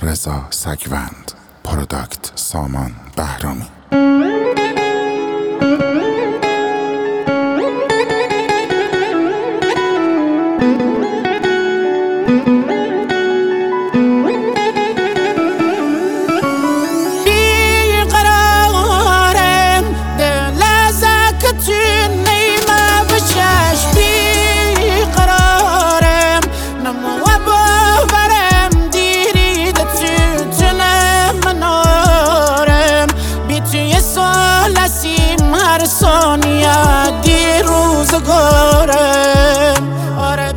رضا سگوند، پروداکت سامان بهرامی. ثانیه دی روزگارم آره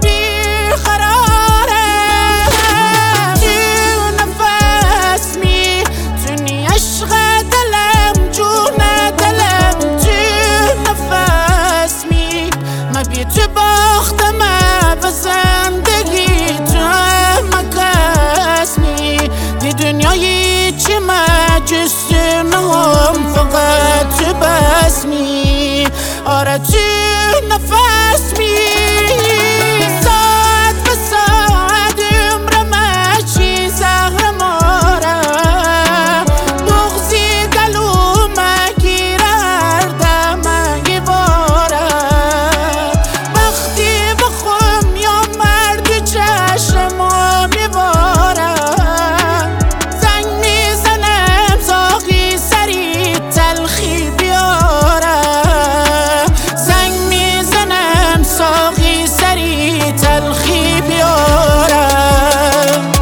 بیقرارم تو نفس میتونی عشق دلم جون دلم تو نفس ما بی تو باختم به زندگی تو همه کس دی دنیایی چی مجسنم فقط تو بس آره تو نفس ساعت به ساعت عمرم چی زهرم آره بغزی گلوم گیره هر دمه باره وقتی بخوام یا مرد چشمم میباره زنگ میزنم زاغی سری تلخی بیاره ساقی سری تلخی بیارم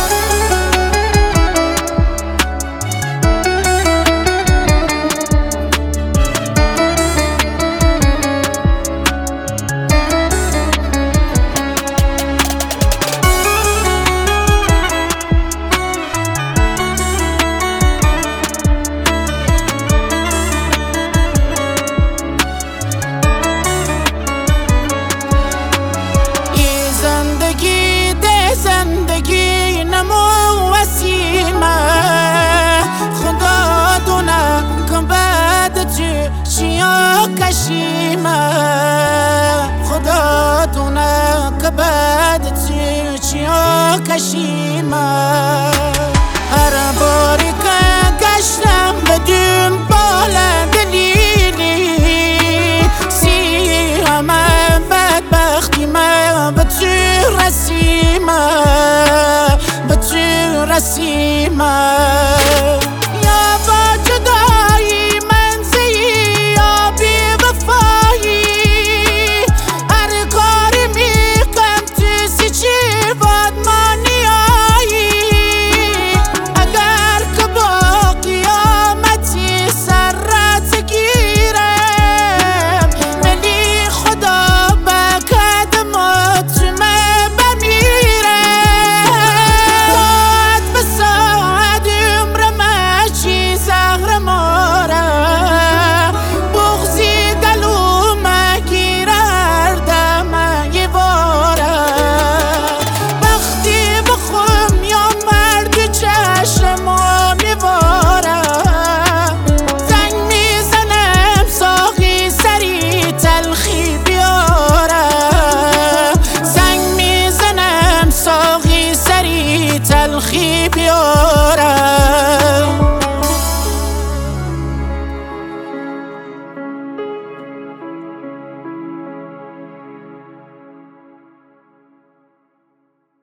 زندگی نمو وسیمه خدا دونه کن بعد تو چیا کشیمه خدا دونه که بعد تو چیا کشیمه هر باری که گشتم بدون بال دلیلی همه بدبختی من به تو رسیمه